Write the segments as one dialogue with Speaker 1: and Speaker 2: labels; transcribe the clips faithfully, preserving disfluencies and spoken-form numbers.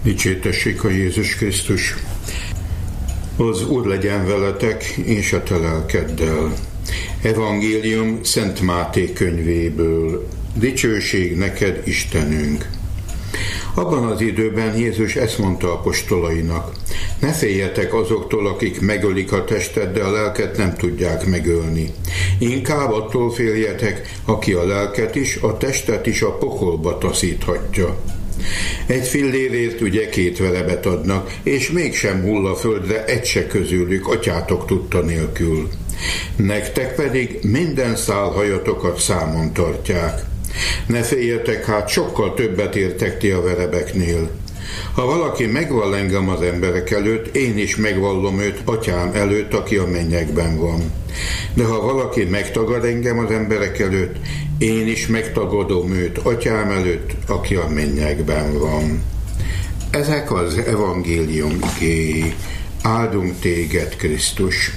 Speaker 1: Dicsértessék a Jézus Krisztus! Az Úr legyen veletek, és a te lelkeddel. Evangélium Szent Máté könyvéből. Dicsőség neked, Istenünk! Abban az időben Jézus ezt mondta apostolainak: ne féljetek azoktól, akik megölik a testet, de a lelket nem tudják megölni. Inkább attól féljetek, aki a lelket is, a testet is a pokolba taszíthatja. Egy fillérért ugye két verebet adnak, és mégsem hull a földre egy se közülük atyátok tudta nélkül. Nektek pedig minden szál hajatokat számon tartják. Ne féljetek, hát sokkal többet értek ti a verebeknél. Ha valaki megvall engem az emberek előtt, én is megvallom őt atyám előtt, aki a mennyekben van. De ha valaki megtagad engem az emberek előtt, én is megtagadom őt atyám előtt, aki a mennyekben van. Ezek az evangélium igéi. Áldunk téged, Krisztus!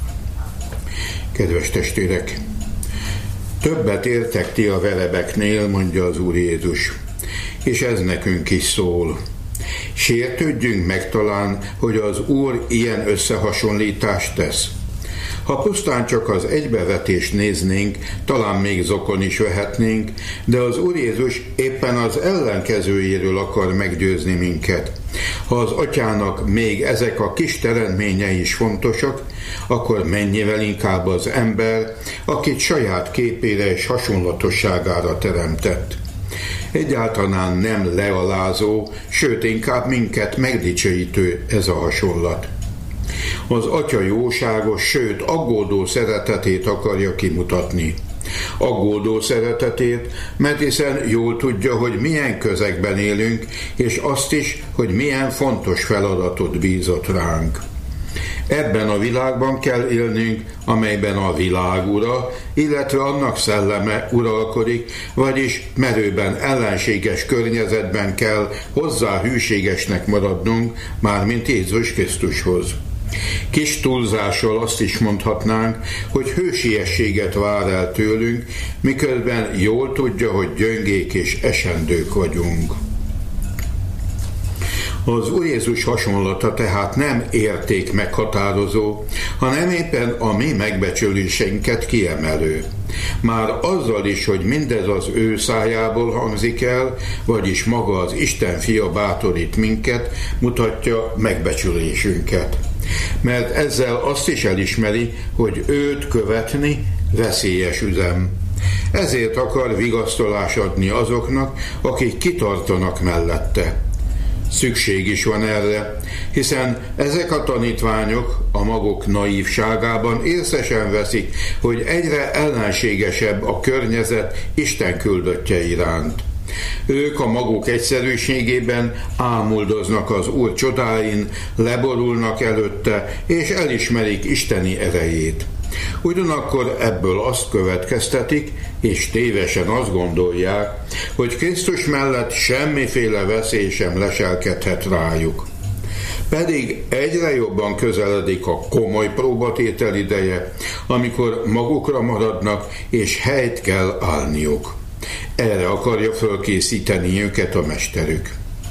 Speaker 1: Kedves testvérek! Többet értek ti a verebeknél, mondja az Úr Jézus, és ez nekünk is szól. Sértődjünk meg talán, hogy az Úr ilyen összehasonlítást tesz. Ha pusztán csak az egybevetést néznénk, talán még zokon is vehetnénk, de az Úr Jézus éppen az ellenkezőjéről akar meggyőzni minket. Ha az atyának még ezek a kis teremtményei is fontosak, akkor mennyivel inkább az ember, akit saját képére és hasonlatosságára teremtett. Egyáltalán nem lealázó, sőt inkább minket megdicsőítő ez a hasonlat. Az atya jóságos, sőt aggódó szeretetét akarja kimutatni. Aggódó szeretetét, mert hiszen jól tudja, hogy milyen közegben élünk, és azt is, hogy milyen fontos feladatot bízott ránk. Ebben a világban kell élnünk, amelyben a világ ura, illetve annak szelleme uralkodik, vagyis merőben ellenséges környezetben kell hozzá hűségesnek maradnunk, mármint Jézus Krisztushoz. Kis túlzással azt is mondhatnánk, hogy hősiességet vár el tőlünk, miközben jól tudja, hogy gyöngék és esendők vagyunk. Az Úr Jézus hasonlata tehát nem érték meghatározó, hanem éppen a mi megbecsüléseinket kiemelő. Már azzal is, hogy mindez az ő szájából hangzik el, vagyis maga az Isten fia bátorít minket, mutatja megbecsülésünket. Mert ezzel azt is elismeri, hogy őt követni veszélyes üzem. Ezért akar vigasztalás adni azoknak, akik kitartanak mellette. Szükség is van erre, hiszen ezek a tanítványok a maguk naívságában észesen veszik, hogy egyre ellenségesebb a környezet Isten küldöttje iránt. Ők a maguk egyszerűségében ámuldoznak az Úr csodáin, leborulnak előtte, és elismerik isteni erejét. Ugyanakkor ebből azt következtetik, és tévesen azt gondolják, hogy Krisztus mellett semmiféle veszély sem leselkedhet rájuk. Pedig egyre jobban közeledik a komoly próbatétel ideje, amikor magukra maradnak, és helyt kell állniuk. Erre akarja fölkészíteni őket a mesterük.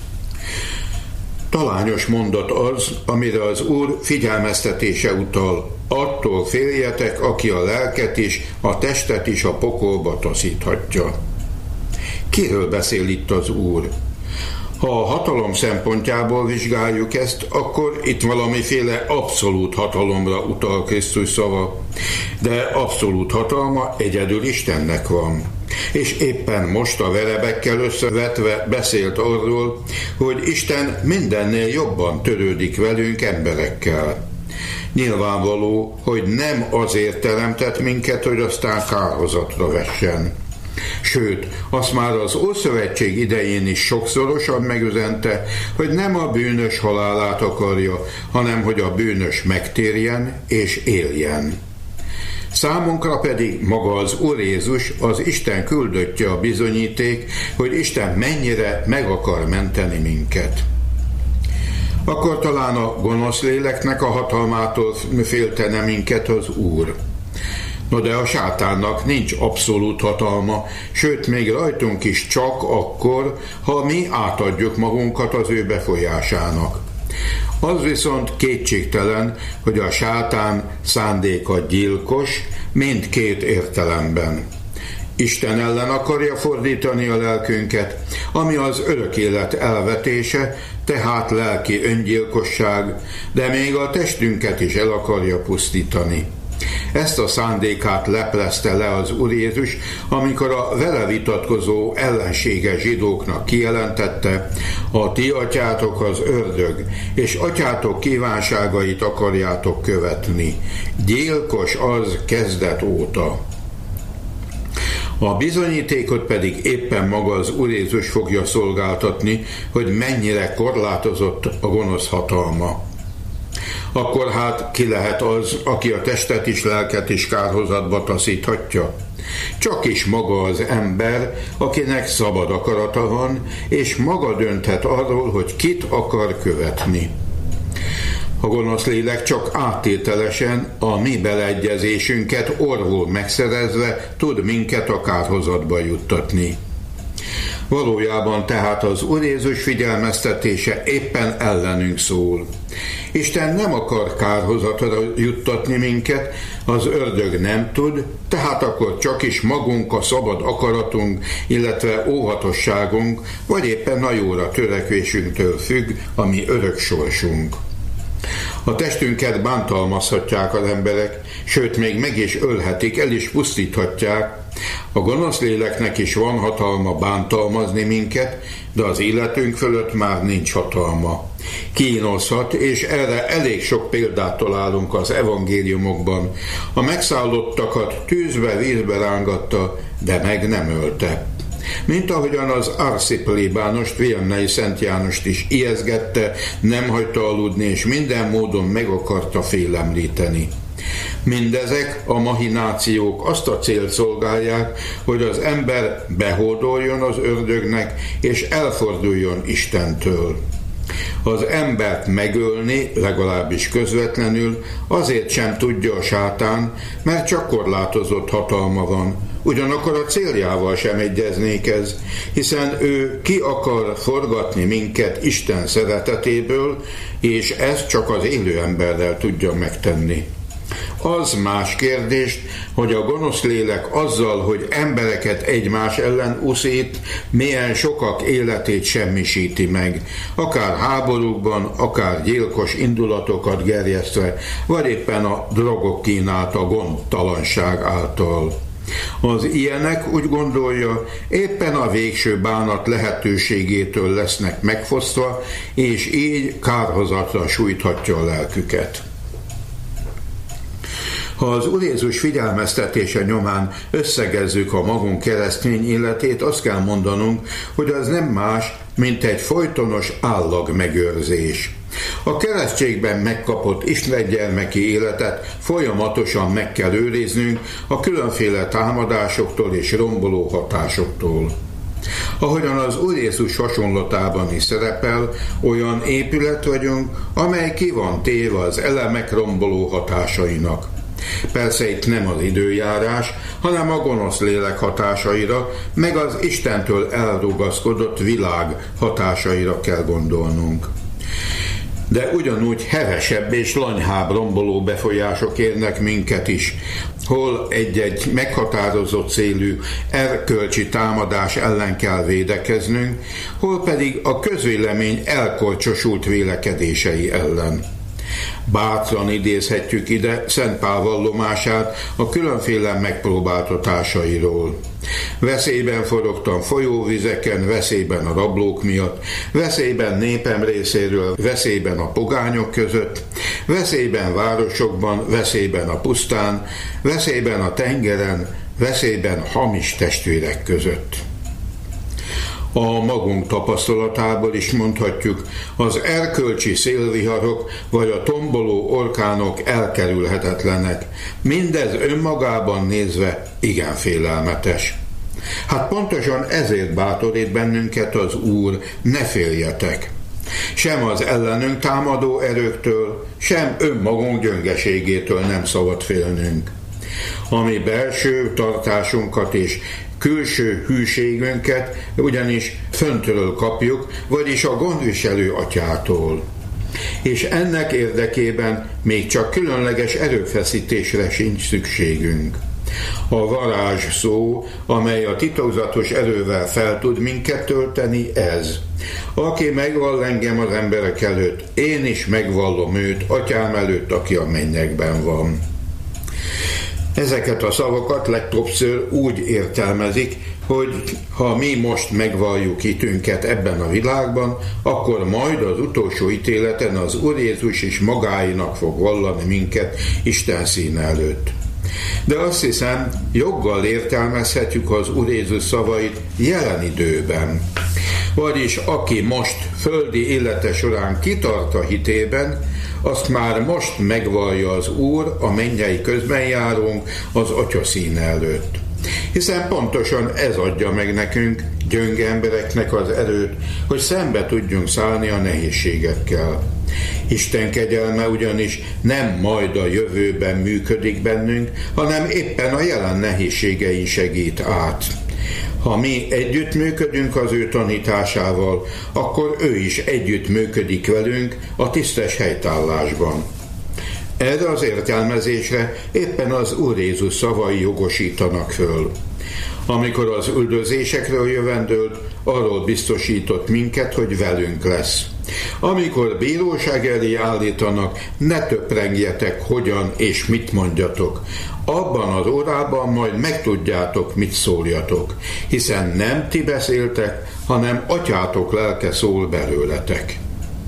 Speaker 1: Talányos mondat az, amire az Úr figyelmeztetése utal: attól féljetek, aki a lelket is, a testet is a pokolba taszíthatja. Kiről beszél itt az Úr? Ha a hatalom szempontjából vizsgáljuk ezt, akkor itt valamiféle abszolút hatalomra utal Krisztus szava, de abszolút hatalma egyedül Istennek van. És éppen most a verebekkel összevetve beszélt arról, hogy Isten mindennél jobban törődik velünk, emberekkel. Nyilvánvaló, hogy nem azért teremtett minket, hogy aztán kárhozatra vessen. Sőt, azt már az Ószövetség idején is sokszorosan megüzente, hogy nem a bűnös halálát akarja, hanem hogy a bűnös megtérjen és éljen. Számunkra pedig maga az Úr Jézus, az Isten küldöttje a bizonyíték, hogy Isten mennyire meg akar menteni minket. Akkor talán a gonosz léleknek a hatalmától féltene minket az Úr. No de a sátánnak nincs abszolút hatalma, sőt még rajtunk is csak akkor, ha mi átadjuk magunkat az ő befolyásának. Az viszont kétségtelen, hogy a sátán szándéka gyilkos mindkét értelemben. Isten ellen akarja fordítani a lelkünket, ami az örök élet elvetése, tehát lelki öngyilkosság, de még a testünket is el akarja pusztítani. Ezt a szándékát leplezte le az Úr Jézus, amikor a vele vitatkozó ellenséges zsidóknak kijelentette: a ti atyátok az ördög, és atyátok kívánságait akarjátok követni. Gyilkos az kezdet óta. A bizonyítékot pedig éppen maga az Úr Jézus fogja szolgáltatni, hogy mennyire korlátozott a gonosz hatalma. Akkor hát ki lehet az, aki a testet is, lelket is kárhozatba taszíthatja? Csak is maga az ember, akinek szabad akarata van, és maga dönthet arról, hogy kit akar követni. A gonosz lélek csak áttételesen, a mi beleegyezésünket orvul megszerezve tud minket a kárhozatba juttatni. Valójában tehát az Úr Jézus figyelmeztetése éppen ellenünk szól. Isten nem akar kárhozatra juttatni minket, az ördög nem tud, tehát akkor csak is magunk, a szabad akaratunk, illetve óvatosságunk, vagy éppen a jóra törekvésünktől függ a mi örök sorsunk. A testünket bántalmazhatják az emberek, sőt még meg is ölhetik, el is pusztíthatják. A gonosz léleknek is van hatalma bántalmazni minket, de az életünk fölött már nincs hatalma. Kínozhat, és erre elég sok példát találunk az evangéliumokban. A megszállottakat tűzbe, vízbe rángatta, de meg nem ölte. Mint ahogyan az Arszi plébánost, Viannai Szent Jánost is ijeszgette, nem hagyta aludni, és minden módon meg akarta félemlíteni. Mindezek a mahinációk azt a célt szolgálják, hogy az ember behódoljon az ördögnek, és elforduljon Istentől. Az embert megölni, legalábbis közvetlenül, azért sem tudja a sátán, mert csak korlátozott hatalma van. Ugyanakkor a céljával sem egyeznék ez, hiszen ő ki akar forgatni minket Isten szeretetéből, és ezt csak az élő emberrel tudja megtenni. Az más kérdést, hogy a gonosz lélek azzal, hogy embereket egymás ellen uszít, milyen sokak életét semmisíti meg, akár háborúkban, akár gyilkos indulatokat gerjesztve, vagy éppen a drogok kínálta gondtalanság által. Az ilyenek, úgy gondolja, éppen a végső bánat lehetőségétől lesznek megfosztva, és így kárhozatra sújthatja a lelküket. Ha az Úr Jézus figyelmeztetése nyomán összegezzük a magunk keresztény életét, azt kell mondanunk, hogy az nem más, mint egy folytonos állag megőrzés. A keresztségben megkapott istengyermeki életet folyamatosan meg kell őriznünk a különféle támadásoktól és romboló hatásoktól. Ahogyan az Úr Jézus hasonlatában is szerepel, olyan épület vagyunk, amely ki van téve az elemek romboló hatásainak. Persze itt nem az időjárás, hanem a gonosz lélek hatásaira, meg az Istentől elrugaszkodott világ hatásaira kell gondolnunk. De ugyanúgy hevesebb és lanyhább romboló befolyások érnek minket is, hol egy-egy meghatározott célú erkölcsi támadás ellen kell védekeznünk, hol pedig a közvélemény elkorcsosult vélekedései ellen. Bátran idézhetjük ide Szent Pál vallomását a különféle megpróbáltatásairól. Veszélyben forogtam folyóvizeken, veszélyben a rablók miatt, veszélyben népem részéről, veszélyben a pogányok között, veszélyben városokban, veszélyben a pusztán, veszélyben a tengeren, veszélyben hamis testvérek között. A magunk tapasztalatából is mondhatjuk, az erkölcsi szélviharok vagy a tomboló orkánok elkerülhetetlenek. Mindez önmagában nézve igen félelmetes. Hát pontosan ezért bátorít bennünket az Úr, ne féljetek. Sem az ellenünk támadó erőktől, sem önmagunk gyöngeségétől nem szabad félnünk. ami belső tartásunkat és külső hűségünket ugyanis föntről kapjuk, vagyis a gondviselő atyától. És ennek érdekében még csak különleges erőfeszítésre sincs szükségünk. A varázs szó, amely a titokzatos erővel fel tud minket tölteni, ez. Aki megvall engem az emberek előtt, én is megvallom őt atyám előtt, aki a mennyekben van. Ezeket a szavakat legtöbbször úgy értelmezik, hogy ha mi most megvalljuk hitünket ebben a világban, akkor majd az utolsó ítéleten az Úr Jézus is magáinak fog vallani minket Isten színe előtt. De azt hiszem, joggal értelmezhetjük az Úr Jézus szavait jelen időben. Vagyis aki most földi élete során kitart a hitében, azt már most megvallja az Úr, a mennyei közbenjárónk az Atya színe előtt. Hiszen pontosan ez adja meg nekünk, gyönge embereknek az erőt, hogy szembe tudjunk szállni a nehézségekkel. Isten kegyelme ugyanis nem majd a jövőben működik bennünk, hanem éppen a jelen nehézségein segít át. Ha mi együttműködünk az ő tanításával, akkor ő is együttműködik velünk a tisztes helytállásban. Erre az értelmezésre éppen az Úr Jézus szavai jogosítanak föl. Amikor az üldözésekről jövendőlt, arról biztosított minket, hogy velünk lesz. Amikor bíróság elé állítanak, ne töprengjetek, hogyan és mit mondjatok. Abban az órában majd megtudjátok, mit szóljatok, hiszen nem ti beszéltek, hanem atyátok lelke szól belőletek.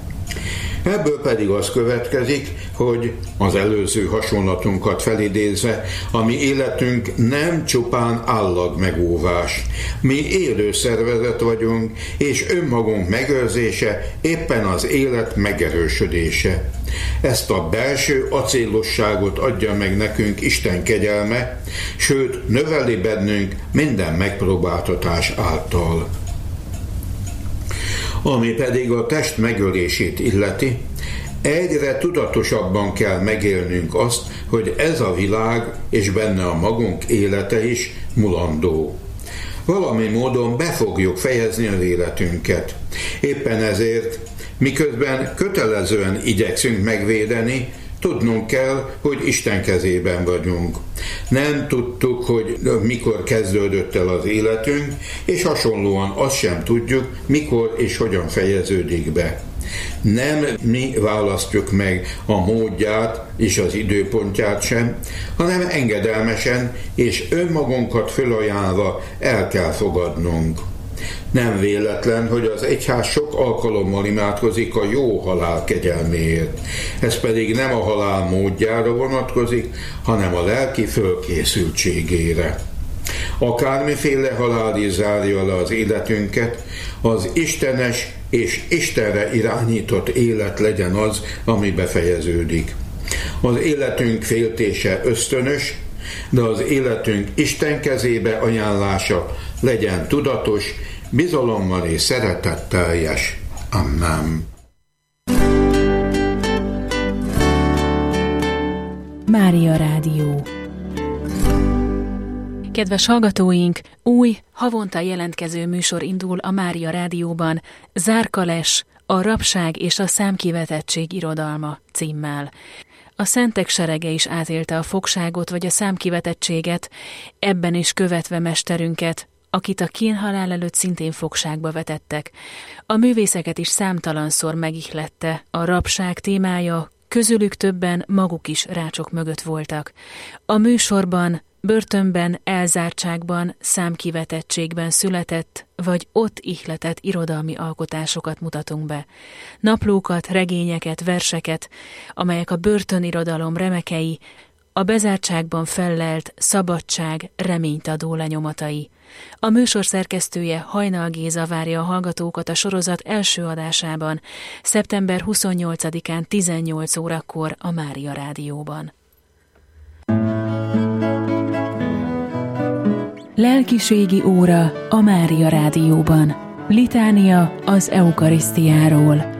Speaker 1: Ebből pedig az következik, hogy az előző hasonlatunkat felidézve, a mi életünk nem csupán állag megóvás. Mi élő szervezet vagyunk, és önmagunk megőrzése éppen az élet megerősödése. Ezt a belső acélosságot adja meg nekünk Isten kegyelme, sőt, növeli bennünk minden megpróbáltatás által. Ami pedig a test megölését illeti, egyre tudatosabban kell megélnünk azt, hogy ez a világ és benne a magunk élete is mulandó. Valami módon be fogjuk fejezni az életünket. Éppen ezért, miközben kötelezően igyekszünk megvédeni, tudnunk kell, hogy Isten kezében vagyunk. Nem tudtuk, hogy mikor kezdődött el az életünk, és hasonlóan azt sem tudjuk, mikor és hogyan fejeződik be. Nem mi választjuk meg a módját és az időpontját sem, hanem engedelmesen és önmagunkat fölajánlva el kell fogadnunk. Nem véletlen, hogy az egyház sok alkalommal imádkozik a jó halál kegyelméért. Ez pedig nem a halál módjára vonatkozik, hanem a lelki fölkészültségére. Akármiféle halál is zárja le az életünket, az istenes és Istenre irányított élet legyen az, ami befejeződik. Az életünk féltése ösztönös, de az életünk Isten kezébe ajánlása legyen tudatos, bizalommal és szeretetteljes. Amen.
Speaker 2: Mária Rádió. Kedves hallgatóink, új, havonta jelentkező műsor indul a Mária Rádióban, Zárkales, a rabság és a számkivetettség irodalma címmel. A szentek serege is átélte a fogságot vagy a számkivetettséget, ebben is követve mesterünket, akit a kínhalál előtt szintén fogságba vetettek. A művészeket is számtalanszor megihlette a rabság témája, közülük többen maguk is rácsok mögött voltak. A műsorban börtönben, elzártságban, számkivetettségben született, vagy ott ihletett irodalmi alkotásokat mutatunk be. Naplókat, regényeket, verseket, amelyek a börtönirodalom remekei, a bezártságban fellelt szabadság reményt adó lenyomatai. A műsor szerkesztője Hajnal Géza várja a hallgatókat a sorozat első adásában, szeptember huszonnyolcadikán tizennyolc órakor a Mária Rádióban. Lelkiségi óra a Mária Rádióban. Litánia az eukarisztiáról.